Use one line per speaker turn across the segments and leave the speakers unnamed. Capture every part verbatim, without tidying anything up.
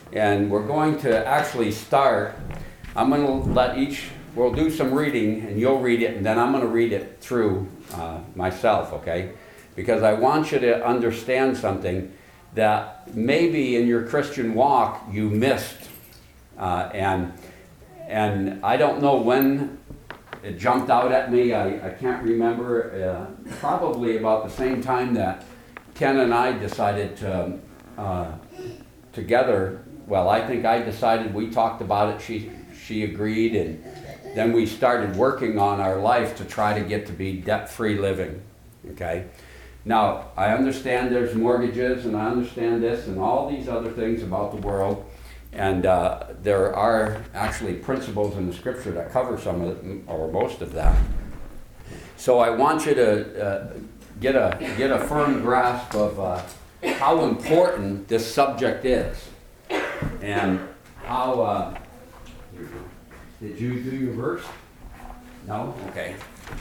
And we're going to actually start, I'm going to let each, we'll do some reading and you'll read it, and then I'm going to read it through uh, myself, okay? Because I want you to understand something that maybe in your Christian walk you missed. Uh, and and I don't know when it jumped out at me. I, I can't remember. Uh, probably about the same time that Ken and I decided to, uh, together, well, I think I decided, we talked about it, she, she agreed, and then we started working on our life to try to get to be debt-free living, okay? Now, I understand there's mortgages, and I understand this and all these other things about the world, and uh, there are actually principles in the scripture that cover some of it, or most of that. So I want you to uh, get a get a firm grasp of uh, how important this subject is, and how. Uh, did you do your verse? No? Okay.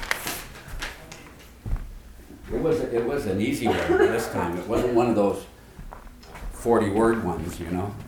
It was it was an easy one this time. It wasn't one of those forty word ones, you know.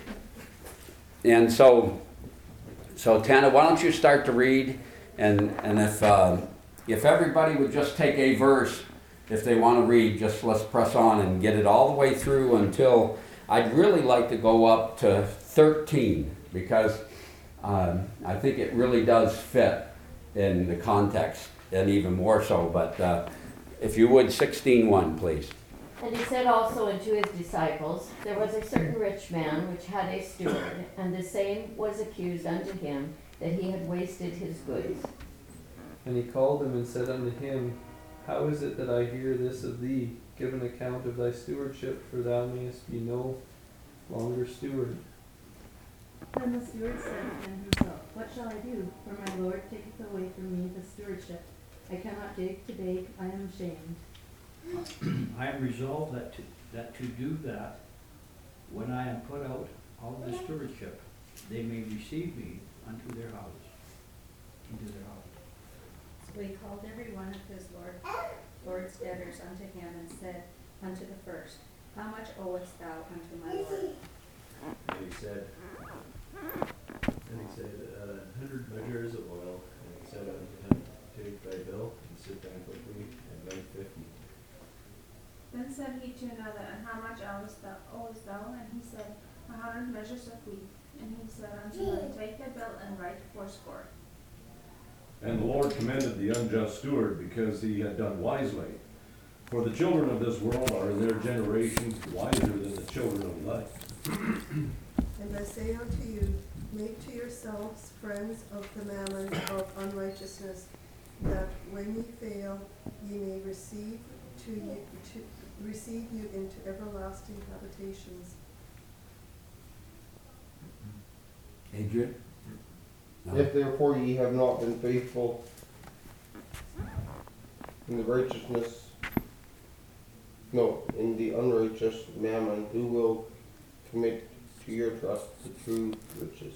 And so, so Tana, why don't you start to read, and and if uh, if everybody would just take a verse, if they want to read, just let's press on and get it all the way through until, I'd really like to go up to thirteen, because um, I think it really does fit in the context, and even more so. But uh, if you would, sixteen one, please.
And he said also unto his disciples, there was a certain rich man which had a steward, and the same was accused unto him that he had wasted his goods.
And he called him and said unto him, How is it that I hear this of thee? Give an account of thy stewardship, for thou mayest be no longer steward.
Then the steward said within himself, What shall I do? For my Lord taketh away from me the stewardship. I cannot dig to bake, I am ashamed.
I am resolved that to, that to do that, when I am put out of the stewardship, they may receive me unto their house, into their house.
So he called every one of his Lord, Lord's debtors unto him, and said unto the first, How much owest thou unto my Lord?
And he said, and he said, a hundred measures of oil. And he said unto him, Take thy bill and sit down quickly, and write fifty.
Then said he to another, And how much owest thou? Owest thou? And he said, A hundred measures of wheat. And he said unto him, Take thy bill and write fourscore.
And the Lord commended the unjust steward, because he had done wisely. For the children of this world are in their generation wiser than the children of light.
And I say unto you, make to yourselves friends of the mammon of unrighteousness, that when ye fail, ye may receive to you to receive you into everlasting habitations.
Adrian? No.
If therefore ye have not been faithful in the righteousness, no, in the unrighteous mammon, who will commit to your trust the true riches?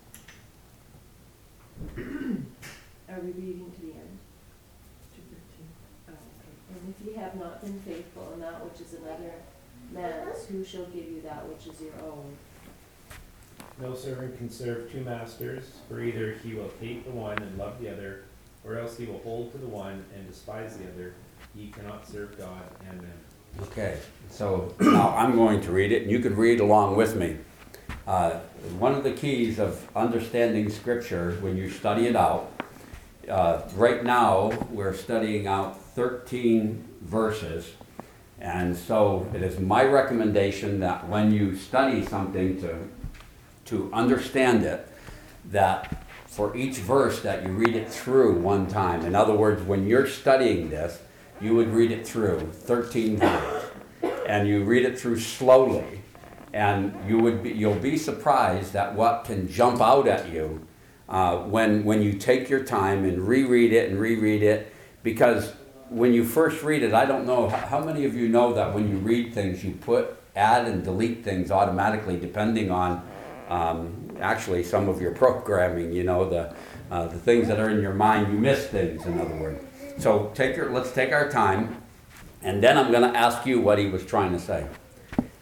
Are we reading to the end? To fifteen. Oh, okay. And if ye have not been faithful in that which is another man's, who shall give you that which is your own?
No servant can serve two masters, for either he will hate the one and love the other, or else he will hold to the one and despise the other. Ye cannot serve God and man.
Okay, so now I'm going to read it, and you can read along with me. Uh, one of the keys of understanding Scripture, when you study it out, uh, right now we're studying out thirteen verses, and so it is my recommendation that when you study something to to understand it, that for each verse that you read it through one time. In other words, when you're studying this, you would read it through thirteen times, and you read it through slowly, and you would be, you'll be surprised at what can jump out at you uh, when when you take your time and reread it and reread it. Because when you first read it, I don't know how many of you know that when you read things, you put add and delete things automatically depending on um, actually some of your programming. You know, the uh, the things that are in your mind, you miss things. In other words. So take your, let's take our time, and then I'm going to ask you what he was trying to say.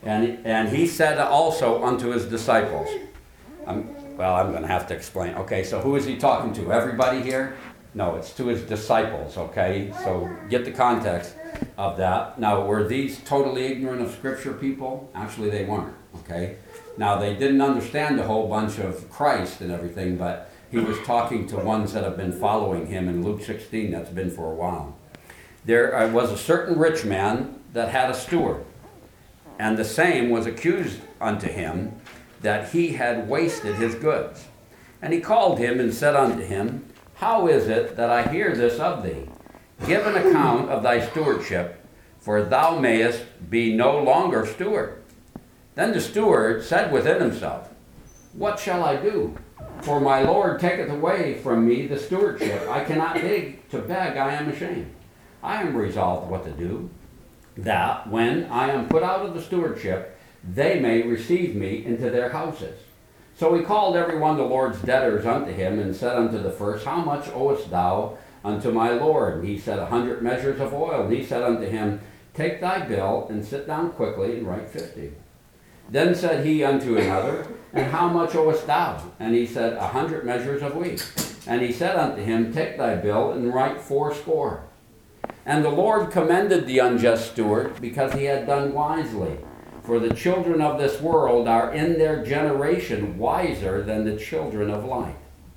And, and he said also unto his disciples, um, well, I'm going to have to explain. Okay, so who is he talking to? Everybody here? No, it's to his disciples, okay? So get the context of that. Now, were these totally ignorant of Scripture people? Actually, they weren't, okay? Now, they didn't understand a whole bunch of Christ and everything, but he was talking to ones that have been following him in Luke sixteen, that's been for a while. There uh, was a certain rich man that had a steward, and the same was accused unto him that he had wasted his goods. And he called him and said unto him, How is it that I hear this of thee? Give an account of thy stewardship, for thou mayest be no longer steward. Then the steward said within himself, What shall I do? For my Lord taketh away from me the stewardship. I cannot dig to beg, I am ashamed. I am resolved what to do, that when I am put out of the stewardship, they may receive me into their houses. So he called every one of the Lord's debtors unto him, and said unto the first, How much owest thou unto my Lord? And he said, A hundred measures of oil. And he said unto him, Take thy bill, and sit down quickly, and write fifty. Then said he unto another, And how much owest thou? And he said, A hundred measures of wheat. And he said unto him, Take thy bill, and write fourscore. And the Lord commended the unjust steward, because he had done wisely. For the children of this world are in their generation wiser than the children of light.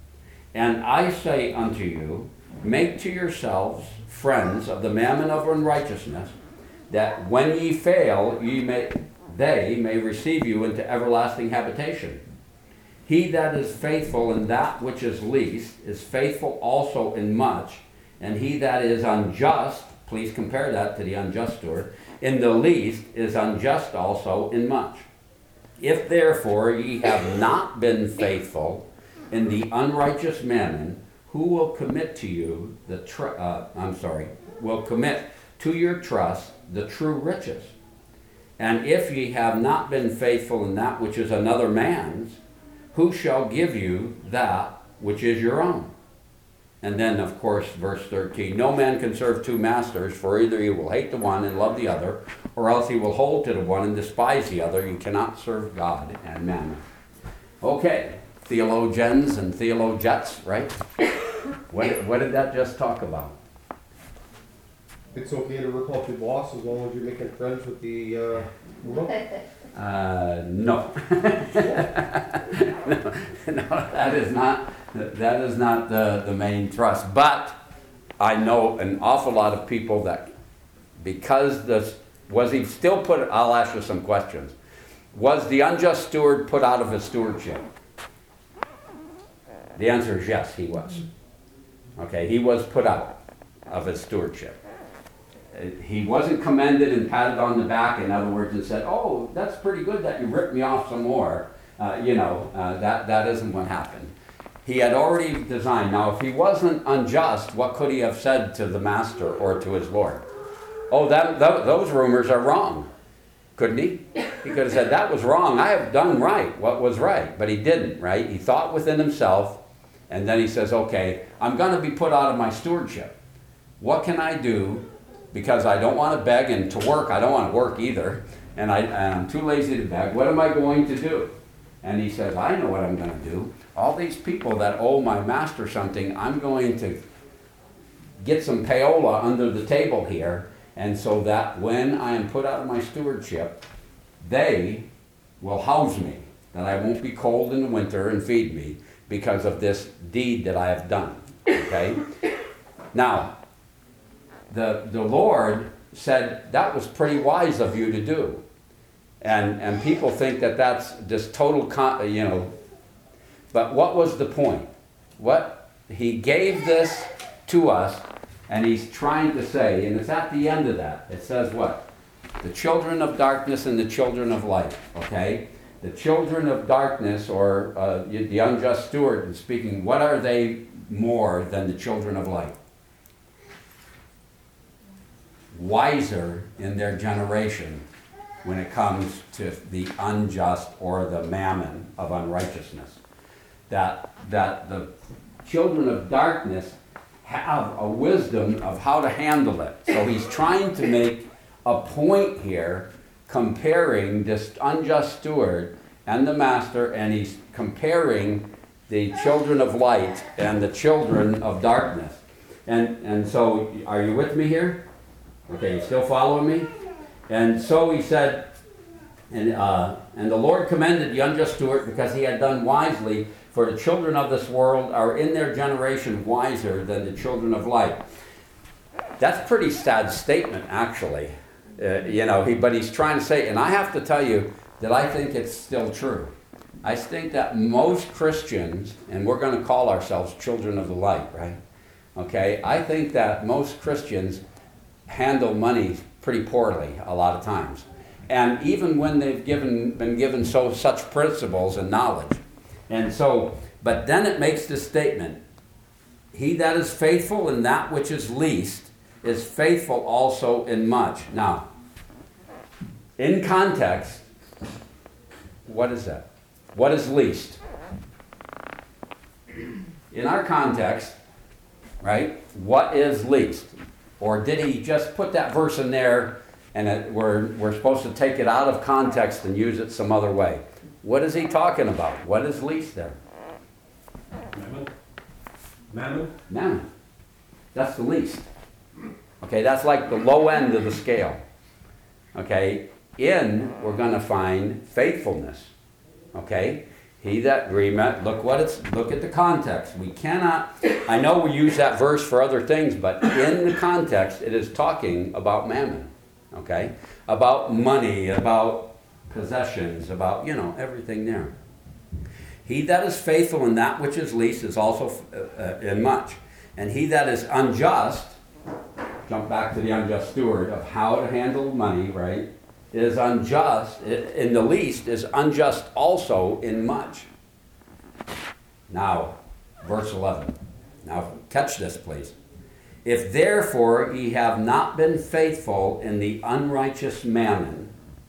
And I say unto you, make to yourselves friends of the mammon of unrighteousness, that when ye fail, ye may, they may receive you into everlasting habitation. He that is faithful in that which is least is faithful also in much, and he that is unjust, please compare that to the unjust steward, in the least is unjust also in much. If therefore ye have not been faithful in the unrighteous mammon, who will commit to you the tr- uh, I'm sorry, will commit to your trust the true riches? And if ye have not been faithful in that which is another man's, who shall give you that which is your own? And then, of course, verse thirteen, no man can serve two masters, for either he will hate the one and love the other, or else he will hold to the one and despise the other. You cannot serve God and mammon. Okay, theologians and theologets, right? What, what did that just talk about?
It's okay to work off your boss as long as you're making friends with the, uh, woman?
Uh, no. no. No, that is not, that is not the, the main thrust. But I know an awful lot of people that, because this, was he still put, I'll ask you some questions. Was the unjust steward put out of his stewardship? The answer is yes, he was. Okay, he was put out of his stewardship. He wasn't commended and patted on the back, in other words, and said, oh, that's pretty good that you ripped me off some more. Uh, you know, uh, that, that isn't what happened. He had already designed. Now, if he wasn't unjust, what could he have said to the master or to his Lord? Oh, that, that, those rumors are wrong. Couldn't he? He could have said, that was wrong. I have done right, what was right. But he didn't, right? He thought within himself, and then he says, okay, I'm going to be put out of my stewardship. What can I do? Because I don't want to beg, and to work, I don't want to work either, and, I, and I'm too lazy to beg. What am I going to do? And he says, I know what I'm going to do. All these people that owe my master something, I'm going to get some payola under the table here, and so that when I am put out of my stewardship, they will house me, that I won't be cold in the winter and feed me because of this deed that I have done. Okay? Now, The, the Lord said, that was pretty wise of you to do. And, and people think that that's just total, con- you know, but what was the point? What he gave this to us, and he's trying to say, and it's at the end of that, it says what? The children of darkness and the children of light, okay? The children of darkness, or uh, the unjust steward speaking, what are they more than the children of light? Wiser in their generation when it comes to the unjust or the mammon of unrighteousness. That, that the children of darkness have a wisdom of how to handle it. So he's trying to make a point here comparing this unjust steward and the master, and he's comparing the children of light and the children of darkness. And, and so, are you with me here? Okay, you still following me? And so he said, and, uh, and the Lord commended the unjust steward because he had done wisely, for the children of this world are in their generation wiser than the children of light. That's a pretty sad statement, actually. Uh, you know, he, but he's trying to say, and I have to tell you that I think it's still true. I think that most Christians, and we're going to call ourselves children of the light, right? Okay, I think that most Christians handle money pretty poorly a lot of times. And even when they've given, been given so such principles and knowledge. And so, but then it makes this statement, he that is faithful in that which is least is faithful also in much. Now, in context, what is that? What is least? In our context, right, what is least? Or did he just put that verse in there and it, we're, we're supposed to take it out of context and use it some other way? What is he talking about? What is least there?
Mammon? Mammon?
Mammon. That's the least. Okay, that's like the low end of the scale. Okay, in we're going to find faithfulness. Okay, he that agreement. Look what it's. Look at the context. We cannot. I know we use that verse for other things, but in the context, it is talking about mammon. Okay, about money, about possessions, about, you know, everything there. He that is faithful in that which is least is also uh, uh, in much. And he that is unjust, jump back to the unjust steward of how to handle money, right, is unjust, in the least, is unjust also in much. Now, verse eleven. Now, catch this, please. If therefore ye have not been faithful in the unrighteous mammon,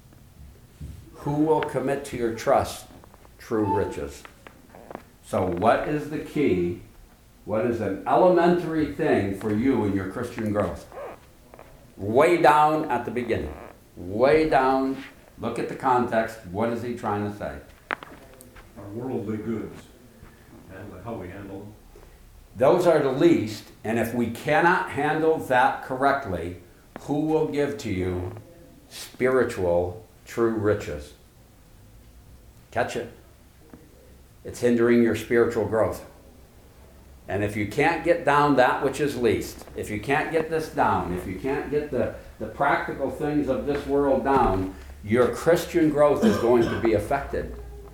who will commit to your trust true riches? So what is the key? What is an elementary thing for you in your Christian growth? Way down at the beginning. Way down. Look at the context. What is he trying to say?
Our worldly goods and how we handle them.
Those are the least, and if we cannot handle that correctly, who will give to you spiritual true riches? Catch it. It's hindering your spiritual growth. And if you can't get down that which is least, if you can't get this down, if you can't get the, the practical things of this world down, your Christian growth is going to be affected.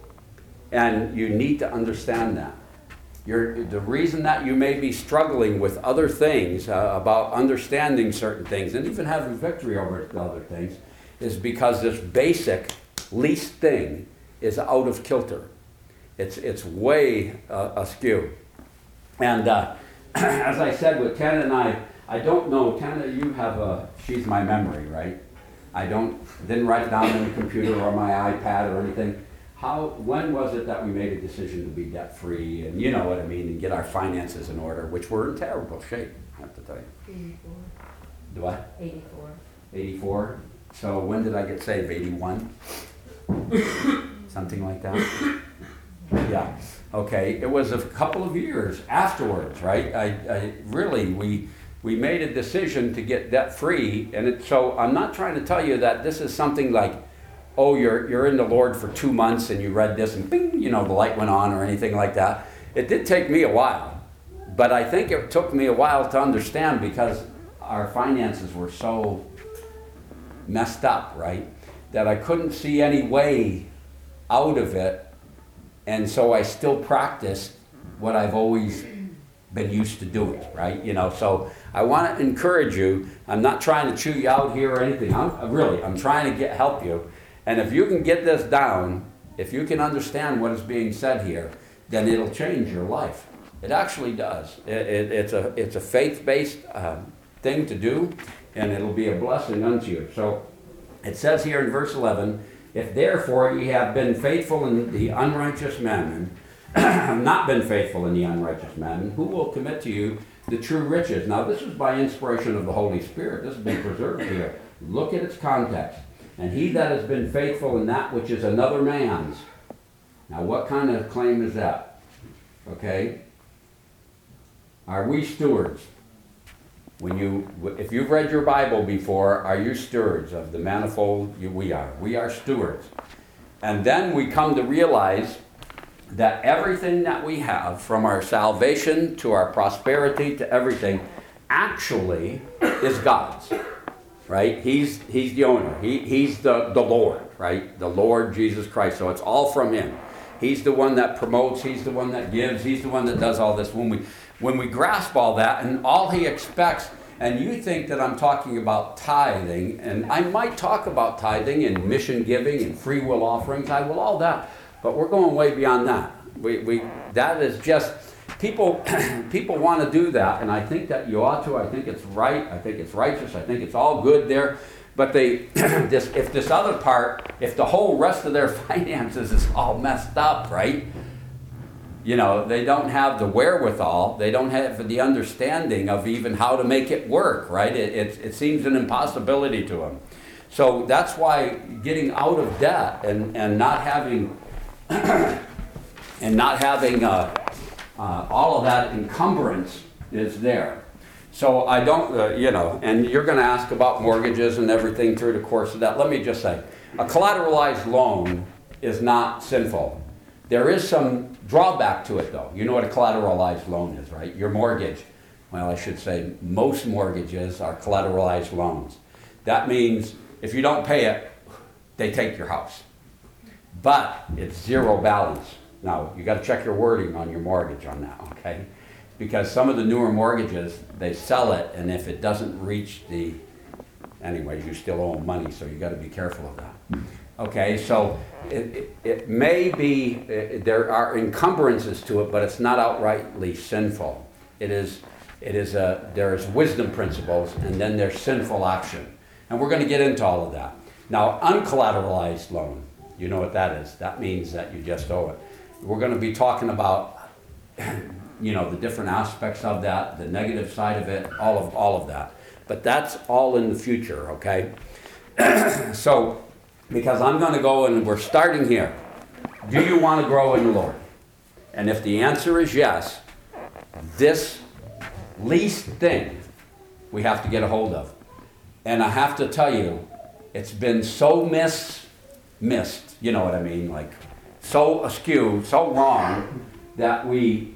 And you need to understand that. You're, the reason that you may be struggling with other things, uh, about understanding certain things, and even having victory over other things, is because this basic least thing is out of kilter. It's, it's way uh, askew. And uh, as I said with Tana and I, I don't know, Tana, you have a, she's my memory, right? I don't, didn't write it down on the computer or my iPad or anything. How, when was it that we made a decision to be debt-free, and you know what I mean, and get our finances in order, which were in terrible shape, I have to tell you.
eighty-four.
Do what?
eighty-four.
eighty-four? So when did I get saved? eighty-one? Something like that? Yeah. Okay. It was a couple of years afterwards, right? I, I really, we we made a decision to get debt-free, and it, so I'm not trying to tell you that this is something like, oh, you're you're in the Lord for two months and you read this and bing, you know, the light went on or anything like that. It did take me a while, but I think it took me a while to understand because our finances were so messed up, right, that I couldn't see any way out of it, and so I still practiced what I've always been used to doing, right? You know, so I want to encourage you. I'm not trying to chew you out here or anything. I'm really, I'm trying to get help you. And if you can get this down, if you can understand what is being said here, then it'll change your life. It actually does. It, it, it's a it's a faith-based uh, thing to do, and it'll be a blessing unto you. So it says here in verse eleven, if therefore ye have been faithful in the unrighteous mammon, have not been faithful in the unrighteous mammon, who will commit to you the true riches? Now this is by inspiration of the Holy Spirit. This has been preserved here. Look at its context. And he that has been faithful in that which is another man's. Now what kind of claim is that? Okay? Are we stewards? When you, if you've read your Bible before, are you stewards of the manifold? You, we are. We are stewards. And then we come to realize that everything that we have, from our salvation to our prosperity to everything, actually is God's. Right? He's, he's the owner. He, he's the, the Lord, right? The Lord Jesus Christ. So it's all from him. He's the one that promotes. He's the one that gives. He's the one that does all this. When we, when we grasp all that and all he expects, and you think that I'm talking about tithing, and I might talk about tithing and mission giving and free will offerings, I will all that, but we're going way beyond that. We, we, that is just, people, people want to do that, and I think that you ought to. I think it's right. I think it's righteous. I think it's all good there. But they, this, if this other part, if the whole rest of their finances is all messed up, right? You know, they don't have the wherewithal. They don't have the understanding of even how to make it work, right? It, it, it seems an impossibility to them. So that's why getting out of debt and, and not having and not having uh, uh, all of that encumbrance is there. So I don't, uh, you know, and you're going to ask about mortgages and everything through the course of that. Let me just say, a collateralized loan is not sinful. There is some drawback to it, though. You know what a collateralized loan is, right? Your mortgage. Well, I should say most mortgages are collateralized loans. That means if you don't pay it, they take your house. But it's zero balance. Now, you got to check your wording on your mortgage on that, okay? Because some of the newer mortgages, they sell it, and if it doesn't reach the, anyways, you still owe them money, so you got to be careful of that. Okay, so it, it, it may be, uh, there are encumbrances to it, but it's not outrightly sinful. It is, it is a, there's wisdom principles, and then there's sinful action. And we're going to get into all of that. Now, uncollateralized loan, you know what that is. That means that you just owe it. We're going to be talking about, you know, the different aspects of that, the negative side of it, all of, all of that. But that's all in the future, okay? So, because I'm going to go and we're starting here. Do you want to grow in the Lord? And if the answer is yes, this least thing we have to get a hold of. And I have to tell you, it's been so miss, missed, you know what I mean, like so askew, so wrong, that we,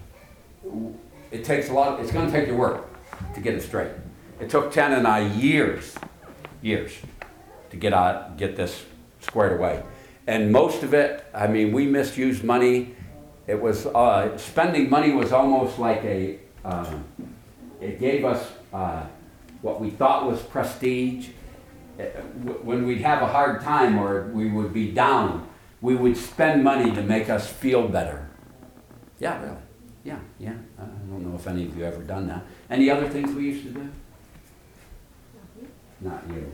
it takes a lot, it's going to take your work to get it straight. It took Ten and I years, years to get out, get this squared away. And most of it, I mean, we misused money. It was, uh, spending money was almost like a, uh, it gave us uh, what we thought was prestige. When we'd have a hard time or we would be down, we would spend money to make us feel better. Yeah, really. Yeah, yeah. I don't know if any of you ever done that. Any other things we used to do? Not you.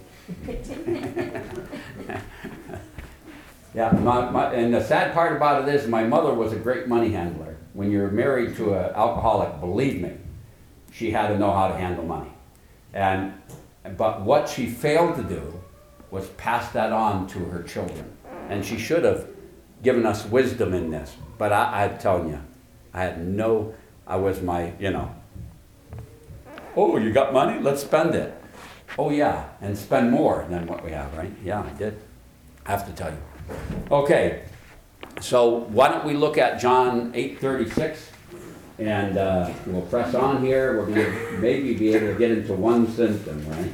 Yeah, my, my, and the sad part about it is my mother was a great money handler. When you're married to an alcoholic, believe me, she had to know how to handle money. And but what she failed to do was pass that on to her children. And she should have given us wisdom in this. But I, I'm telling you, I had no, I was my, you know, oh, you got money? Let's spend it. Oh yeah, and spend more than what we have, right? Yeah, I did. I have to tell you. Okay, so why don't we look at John eight thirty-six, and uh, we'll press on here. We're going to maybe be able to get into one symptom, right?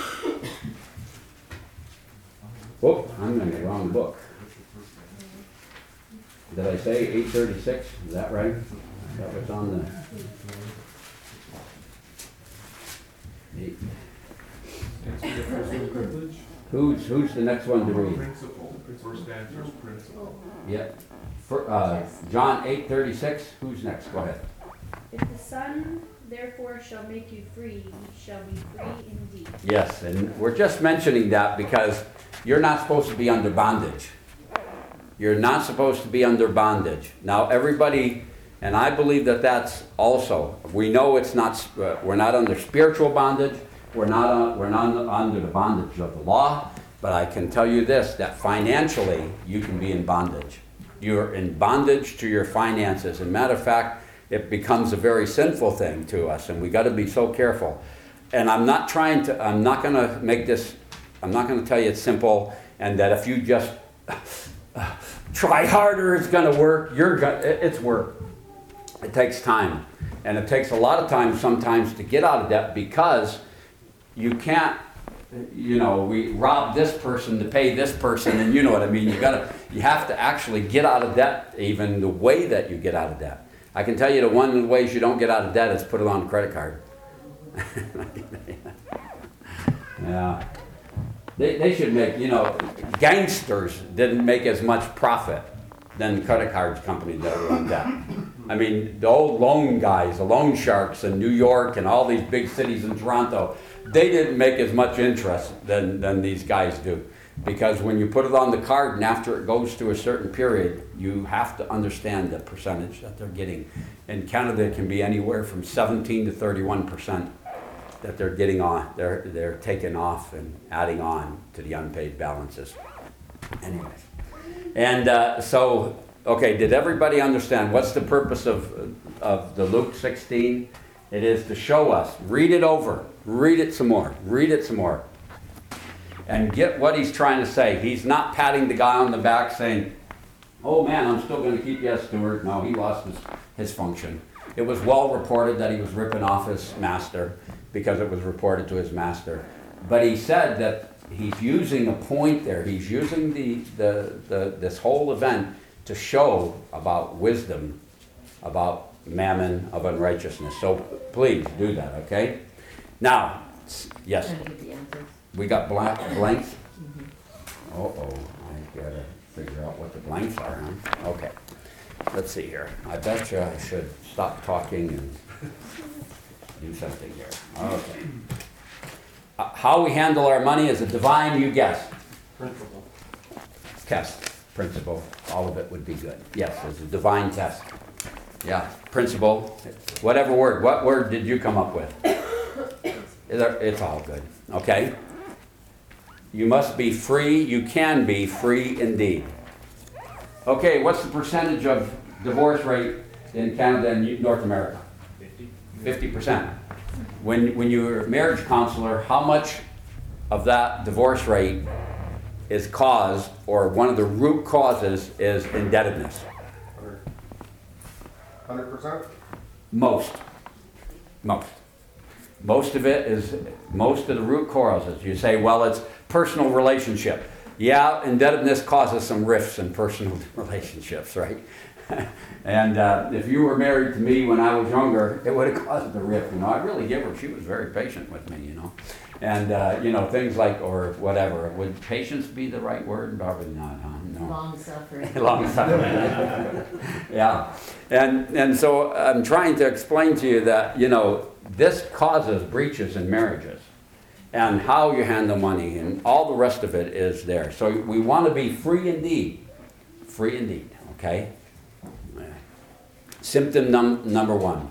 Whoop, I'm in the wrong book. Did I say eight thirty-six? Is that right? That was on the... Eight. Who's, who's the next one to read?
Principle. First answer is principle.
Yep. For, uh, John eight thirty-six. Who's next? Go ahead.
If the Son therefore shall make you free, you shall be free indeed.
Yes, and we're just mentioning that because you're not supposed to be under bondage. You're not supposed to be under bondage. Now, everybody, and I believe that that's also, we know it's not, uh, we're not under spiritual bondage. We're not, uh, we're not under the bondage of the law. But I can tell you this, that financially, you can be in bondage. You're in bondage to your finances. And matter of fact, it becomes a very sinful thing to us, and we got to be so careful. And I'm not trying to, I'm not going to make this, I'm not going to tell you it's simple, and that if you just try harder, it's going to work. You're go- it's work. It takes time. And it takes a lot of time sometimes to get out of debt, because you can't, you know, we rob this person to pay this person, and you know what I mean. You gotta, you have to actually get out of debt, even the way that you get out of debt. I can tell you that one of the ways you don't get out of debt is put it on a credit card. Yeah. They, they should make, you know, gangsters didn't make as much profit than credit card companies that are on debt. I mean, the old loan guys, the loan sharks in New York and all these big cities in Toronto, they didn't make as much interest than, than these guys do. Because when you put it on the card and after it goes to a certain period, you have to understand the percentage that they're getting. In Canada, it can be anywhere from seventeen to thirty-one percent that they're getting on, they're, they're taking off and adding on to the unpaid balances. Anyways. And uh, so, okay, did everybody understand what's the purpose of, of the Luke sixteen? It is to show us, read it over, read it some more, read it some more, and get what he's trying to say. He's not patting the guy on the back saying, oh man, I'm still going to keep you as steward. No, he lost his, his function. It was well reported that he was ripping off his master, because it was reported to his master. But he said that he's using a point there. He's using the, the, the this whole event to show about wisdom, about mammon of unrighteousness. So please do that, okay? Now, yes,
Trying to get the answers.
we got blank, blanks.
Mhm.
Uh-oh, I gotta figure out what the blanks are, huh? Okay, let's see here. I bet you I should stop talking and do something here. Okay. Uh, how we handle our money is a divine, you guess.
Principle.
Test, principle, all of it would be good. Yes, it's a divine test. Yeah, principle, whatever word. What word did you come up with? It's all good, okay? You must be free, you can be free indeed. Okay, what's the percentage of divorce rate in Canada and North America?
Fifty?
fifty percent. When, when you're a marriage counselor, how much of that divorce rate is caused, or one of the root causes is indebtedness?
Hundred percent?
Most. Most. Most of it is, most of the root causes. You say, well, it's personal relationship. Yeah, indebtedness causes some rifts in personal relationships, right? And uh, if you were married to me when I was younger, it would have caused a rift. You know, I really give her. She was very patient with me, you know. And, uh, you know, things like, or whatever. Would patience be the right word? Probably not, huh? No.
Long suffering.
Long suffering. Yeah. And, and so I'm trying to explain to you that, you know, this causes breaches in marriages. And how you handle money and all the rest of it is there. So we want to be free indeed. Free indeed, okay? Symptom num number one.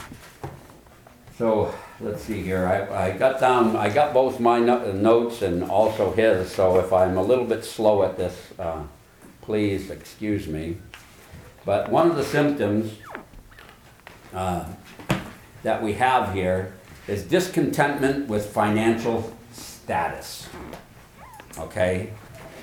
So let's see here. I, I got down, I got both my no notes and also his. So if I'm a little bit slow at this, uh, please excuse me. But one of the symptoms uh, that we have here is discontentment with financial status. Okay?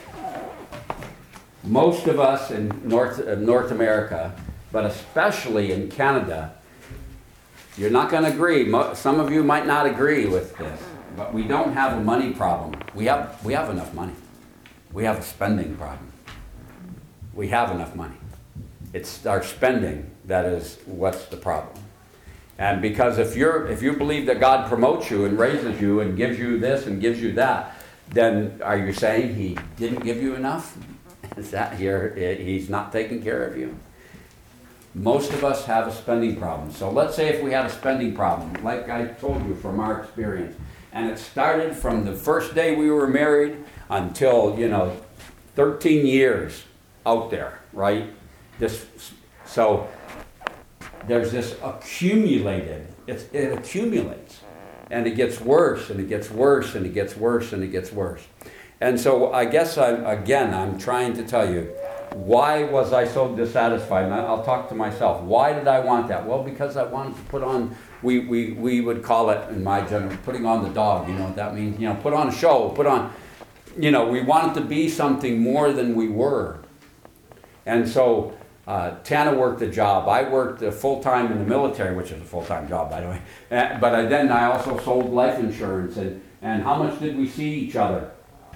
Most of us in North, uh, North America, but especially in Canada, you're not going to agree. Mo some of you might not agree with this, but we don't have a money problem. We have, we have enough money. We have a spending problem. We have enough money. It's our spending that is what's the problem. And because if you're, if you believe that God promotes you and raises you and gives you this and gives you that, then are you saying He didn't give you enough? Is that here? He's not taking care of you? Most of us have a spending problem. So let's say if we had a spending problem, like I told you from our experience, and it started from the first day we were married until, you know, thirteen years out there, right? This, so there's this accumulated, it's, it accumulates, and it gets worse, and it gets worse, and it gets worse, and it gets worse. And so I guess I'm, again, I'm trying to tell you, why was I so dissatisfied? And I'll talk to myself. Why did I want that? Well, because I wanted to put on, we, we, we would call it, in my general, putting on the dog. You know what that means? You know, put on a show, put on, you know, we wanted to be something more than we were. And so uh, Tana worked a job. I worked uh, full-time in the military, which is a full-time job, by the way. Uh, but I, then I also sold life insurance. And, and how much did we see each other?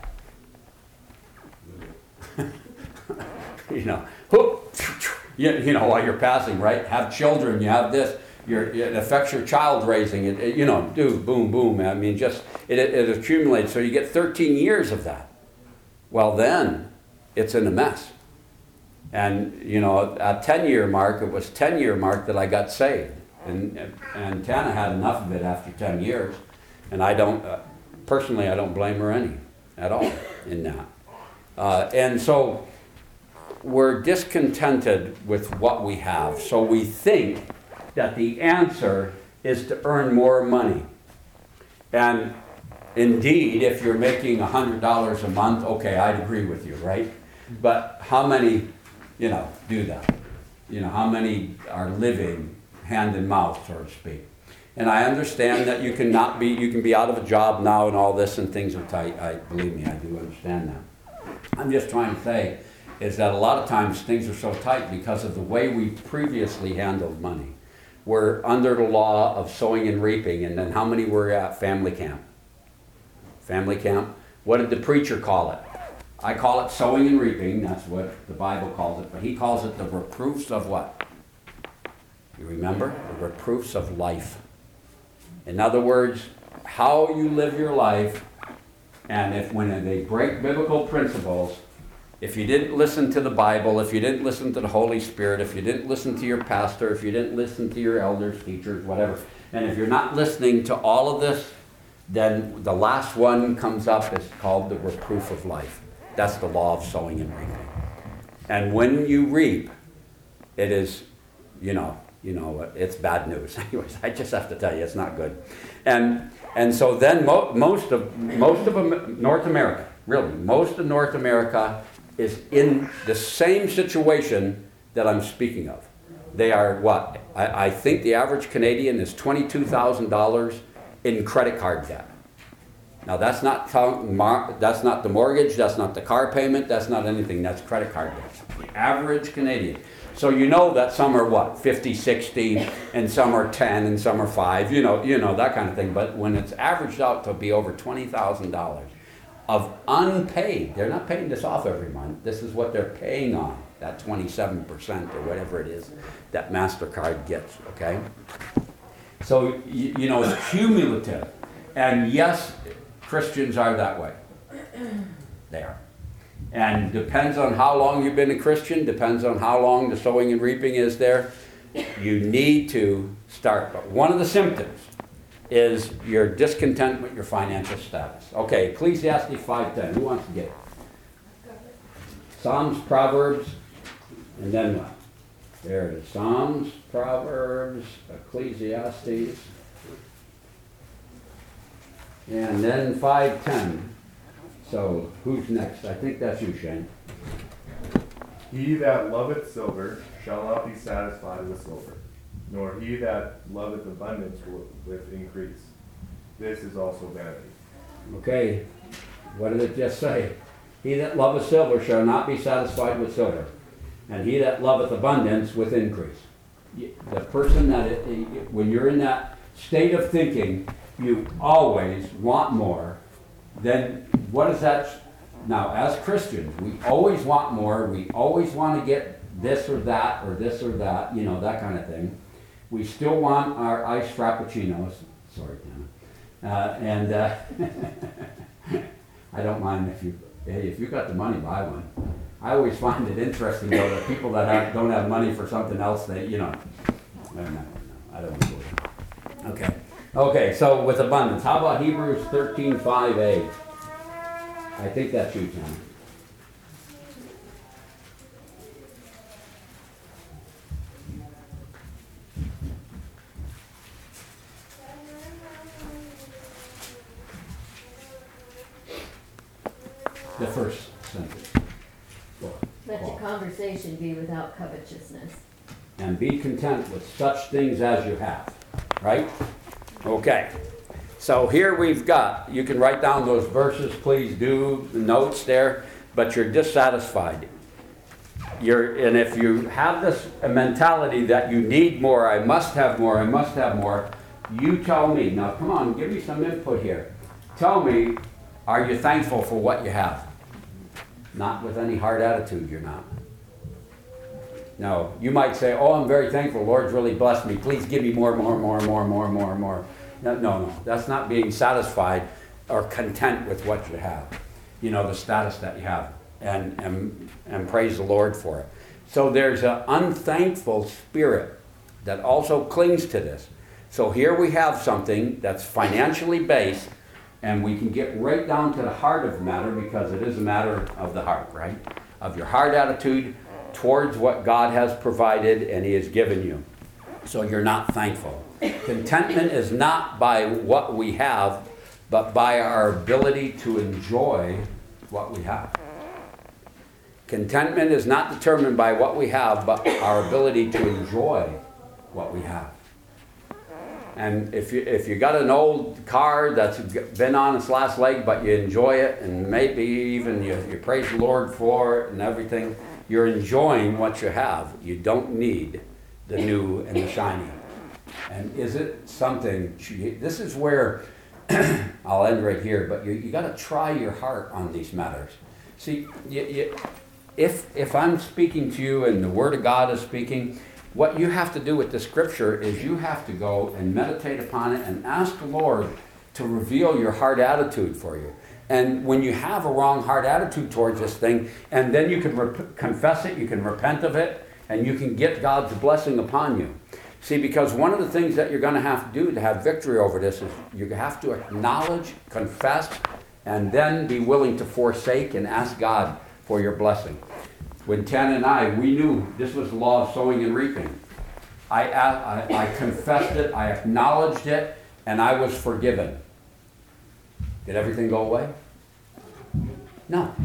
You know, whoop, you, you know, while you're passing, right? Have children, you have this, you're, it affects your child raising, it, it, you know, do, boom, boom. I mean, just, it, it, it accumulates. So you get thirteen years of that. Well, then, it's in a mess. And, you know, at ten-year mark, it was ten-year mark that I got saved. And, and Tana had enough of it after ten years. And I don't, uh, personally, I don't blame her any, at all, in that. Uh, and so, we're discontented with what we have. So we think that the answer is to earn more money. And indeed, if you're making one hundred dollars a month, okay, I'd agree with you, right? But how many, you know, do that? You know, how many are living hand in mouth, so to speak? And I understand that you can not be, you can be out of a job now and all this and things are tight. I, believe me, I do understand that. I'm just trying to say, is that a lot of times things are so tight because of the way we previously handled money. We're under the law of sowing and reaping, and then how many were at family camp? Family camp? What did the preacher call it? I call it sowing and reaping, that's what the Bible calls it, but he calls it the reproofs of what? You remember? The reproofs of life. In other words, how you live your life, and if when they break biblical principles, if you didn't listen to the Bible, if you didn't listen to the Holy Spirit, if you didn't listen to your pastor, if you didn't listen to your elders, teachers, whatever, and if you're not listening to all of this, then the last one comes up, it's called the reproof of life. That's the law of sowing and reaping. And when you reap, it is, you know, you know, it's bad news. Anyways, I just have to tell you, it's not good. And and so then mo- most of most of Am- North America, really, most of North America is in the same situation that I'm speaking of. They are what? I, I think the average Canadian is twenty-two thousand dollars in credit card debt. Now that's not that's not the mortgage, that's not the car payment, that's not anything, that's credit card debt. The average Canadian. So you know that some are what, fifty, sixty, and some are ten, and some are five, you know, you know, that kind of thing. But when it's averaged out to be over twenty thousand dollars of unpaid, they're not paying this off every month, this is what they're paying on, that twenty-seven percent or whatever it is that MasterCard gets, okay? So, you, you know, it's cumulative. And yes, Christians are that way. They are. And depends on how long you've been a Christian, depends on how long the sowing and reaping is there. You need to start. But one of the symptoms is your discontent with your financial status. Okay, Ecclesiastes five ten. Who wants to get it? Psalms, Proverbs, and then what? There it is. Psalms, Proverbs, Ecclesiastes, and then five ten. So, who's next? I think that's you, Shane.
He that loveth silver shall not be satisfied with silver, nor he that loveth abundance with increase. This is also vanity.
Okay, what did it just say? He that loveth silver shall not be satisfied with silver, and he that loveth abundance with increase. The person that, it, when you're in that state of thinking, you always want more, then what is that? Now, as Christians, we always want more. We always want to get this or that or this or that, you know, that kind of thing. We still want our iced frappuccinos. Sorry, Tana. Uh, and uh, I don't mind if you, hey, if you got the money, buy one. I always find it interesting, though, that people that have, don't have money for something else, they, you know, I don't know. I don't want to go there. Okay. Okay, so with abundance, how about Hebrews thirteen five a? I think that's you, Tom. first sentence.
Let your conversation be without covetousness.
And be content with such things as you have, right? Okay. So here we've got, you can write down those verses, please do, the notes there, but you're dissatisfied. You're, and if you have this mentality that you need more, I must have more, I must have more, you tell me, now come on, give me some input here. Tell me, are you thankful for what you have? Not with any hard attitude, you're not. No, you might say, oh, I'm very thankful, Lord's really blessed me, please give me more, more, more, more, more, more, more. No, no, no, that's not being satisfied or content with what you have. You know, the status that you have. And, and, and praise the Lord for it. So there's an unthankful spirit that also clings to this. So here we have something that's financially based, and we can get right down to the heart of the matter, because it is a matter of the heart, right? Of your heart attitude towards what God has provided and He has given you. So you're not thankful. Contentment is not by what we have, but by our ability to enjoy what we have. Contentment is not determined by what we have, but our ability to enjoy what we have. And if you, if you got an old car that's been on its last leg, but you enjoy it, and maybe even you, you praise the Lord for it and everything, you're enjoying what you have. You don't need the new and the shiny. And is it something, this is where, I'll end right here, but you, you got to try your heart on these matters. See, you, you, if, if I'm speaking to you and the Word of God is speaking, what you have to do with the Scripture is you have to go and meditate upon it and ask the Lord to reveal your heart attitude for you. And when you have a wrong heart attitude towards this thing, and then you can rep- confess it, you can repent of it, and you can get God's blessing upon you. See, because one of the things that you're going to have to do to have victory over this is you have to acknowledge, confess, and then be willing to forsake and ask God for your blessing. When Ken and I, we knew this was the law of sowing and reaping. I, I, I confessed it, I acknowledged it, and I was forgiven. Did everything go away? No.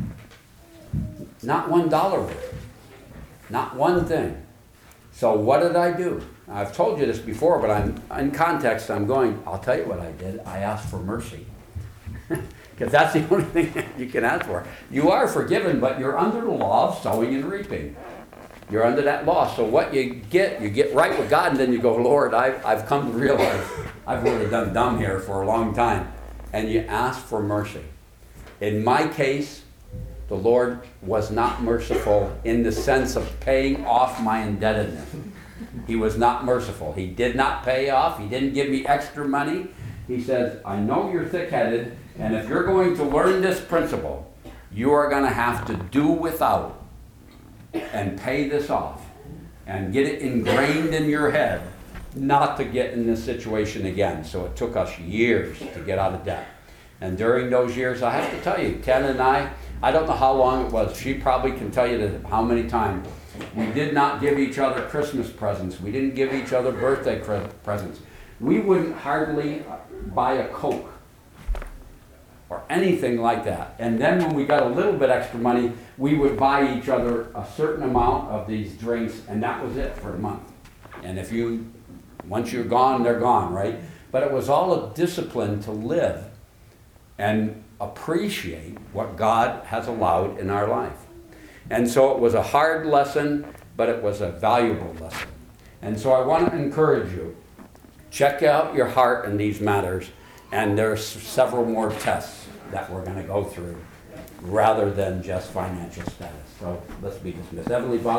Not one dollar worth. Not one thing. So what did I do? I've told you this before, but I'm in context, I'm going, I'll tell you what I did. I asked for mercy. Because that's the only thing you can ask for. You are forgiven, but you're under the law of sowing and reaping. You're under that law. So what you get, you get right with God, and then you go, Lord, I've, I've come to realize I've really done dumb here for a long time. And you ask for mercy. In my case, the Lord was not merciful in the sense of paying off my indebtedness. He was not merciful. He did not pay off. He didn't give me extra money. He says, I know you're thick-headed, and if you're going to learn this principle, you are going to have to do without and pay this off and get it ingrained in your head not to get in this situation again. So it took us years to get out of debt. And during those years, I have to tell you, Ken and I, I don't know how long it was. She probably can tell you that how many times. We did not give each other Christmas presents. We didn't give each other birthday presents. We wouldn't hardly buy a Coke or anything like that. And then when we got a little bit extra money, we would buy each other a certain amount of these drinks, and that was it for a month. And if you, once you're gone, they're gone, right? But it was all a discipline to live and appreciate what God has allowed in our life. And so it was a hard lesson, but it was a valuable lesson. And so I want to encourage you, check out your heart in these matters, and there's several more tests that we're going to go through rather than just financial status. So let's be dismissed. Heavenly Father,